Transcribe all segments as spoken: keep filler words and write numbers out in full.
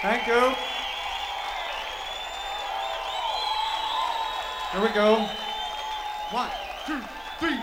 Thank you. Here we go. One, two, three.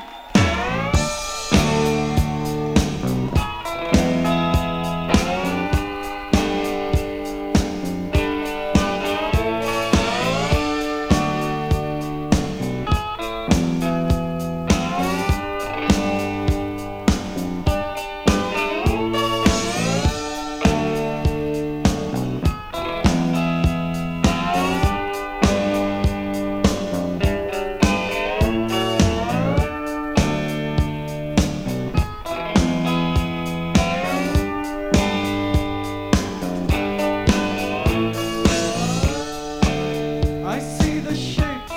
I see the shapes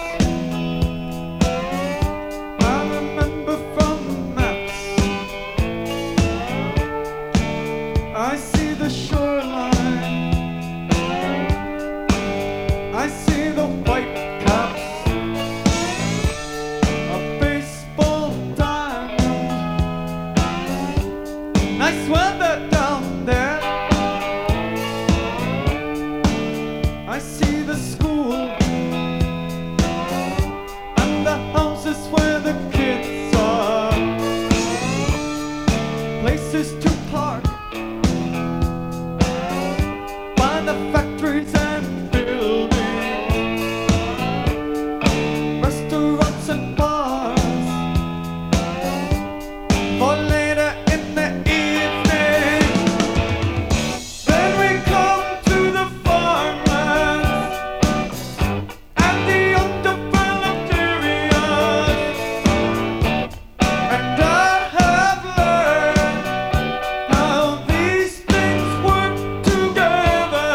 I remember from maps. I see the shoreline. I see the white caps, a baseball diamond. Nice weather down there. I see the school and the houses where the kids are, places to park by the factories and buildings, restaurants and bars for later in the evening. Then we come to the farmlands and the undeveloped areas, and I have learned how these things work together.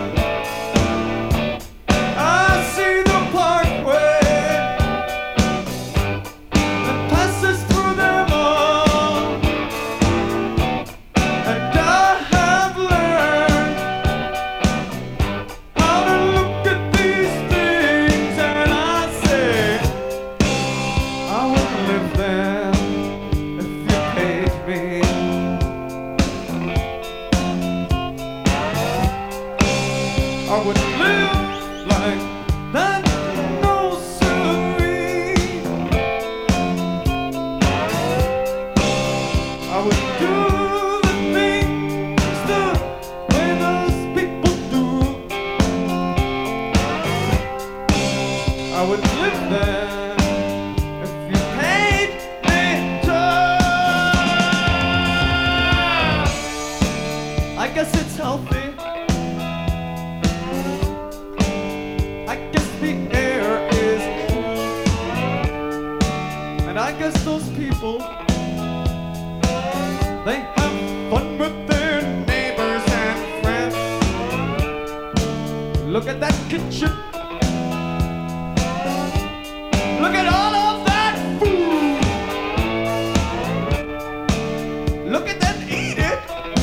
I see the parkway that passes through them all, and I have learned how to look at these things, and I say, I would live there if you paid me. I would live like that, no siree. I would do the things the way those people do. I would live there if you paid me to. I guess it's healthy. I guess the air is cool. And I guess those people, they have fun with their neighbors and friends. Look at that kitchen. Look at all of that food. Look at them eat it.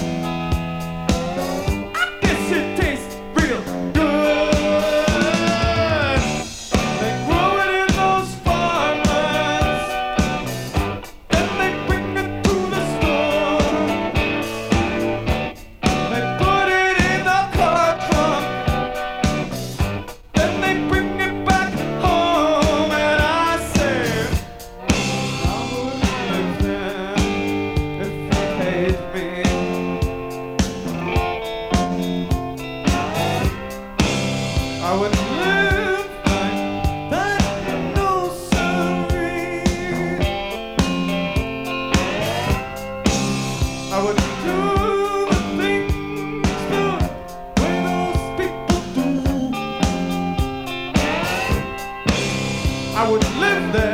I guess it tastes real good. They grow it in those farmlands, then they bring it to the store. They put it in the car trunk, then they bring it back home, and I say, I would live there if you paid me. I would live like that, no siree. I would do the things the way those people do. I would live there